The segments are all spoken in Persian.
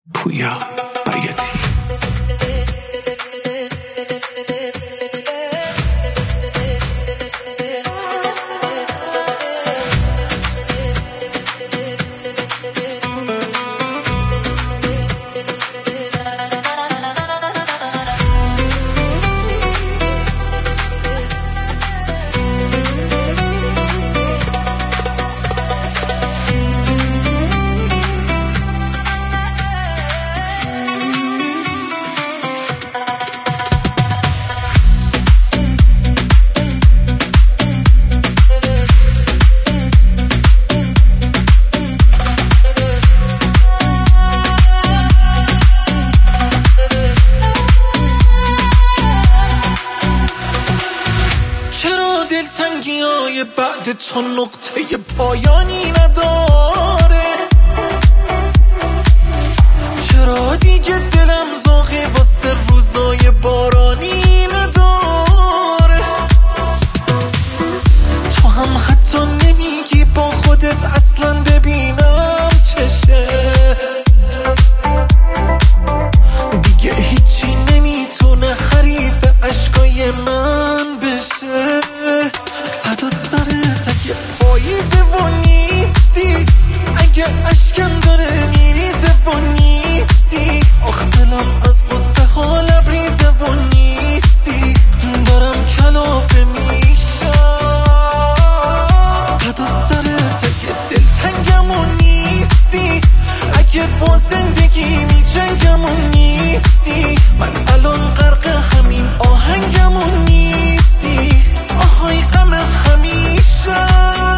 پویا بیاتی. دلتنگی‌های بعد تو نقطه پایانی نداره. چرا دیگه دلم زاغه واسه روزای بارانی نداره. تو هم حتی نمیگی با خودت اصلا ببینم چشه. دیگه هیچی نمیتونه حریف عشقای من بشه. فدا سرت اگه پاییزه و نیستی، اگه اشکم داره میریزه و نیستی. آخ دلم از قصه ها لبریزه و نیستی. دارم کلافه میشم. فدا سرت اگه دلتنگم و نیستی، اگه با زندگی میجنگم و نیستی. من الان غرق همین آهنگم و نیستی. آهای غم همیشه.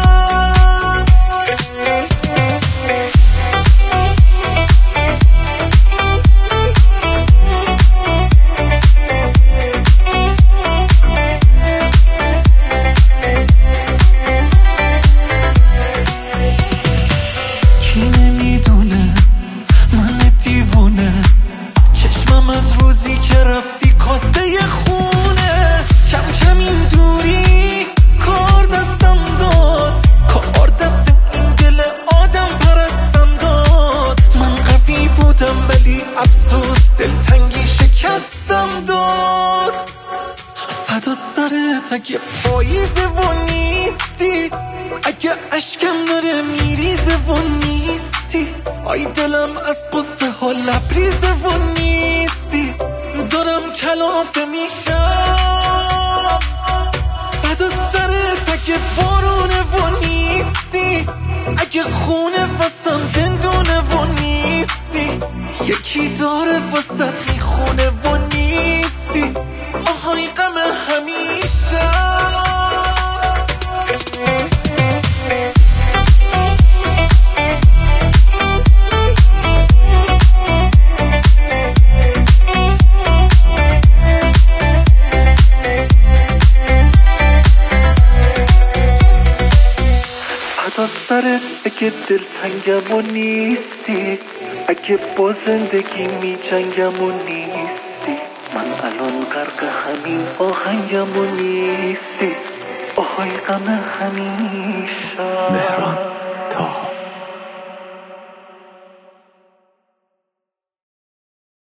کی نمیدونه من دیوونه، چشمم از روزی که رفتی کاسه خونه. کم کم این دوری کار دستم داد، کار دست این دل آدم پرستم داد. من قوی بودم ولی افسوس دلتنگی شکستم داد. فدا سرت اگه پاییزه و نیستی، اگه اشکم داره میریزه و نیستی. آی دلم از قصه ها لبریزه و نیستی. دارم کلافه میشم. فدا سرت اگه بارونه و نیستی، اگه خونه واسم زندونه و نیستی. یکی داره واسط میخونه و نیستی. آهای غم همیشه. فدا سرت اگه دلتنگم و نیستی، اگه با زندگی میجنگم و نیستی. من الان غرق همین آهنگم و نیستی. آهای غم همیشه. مهران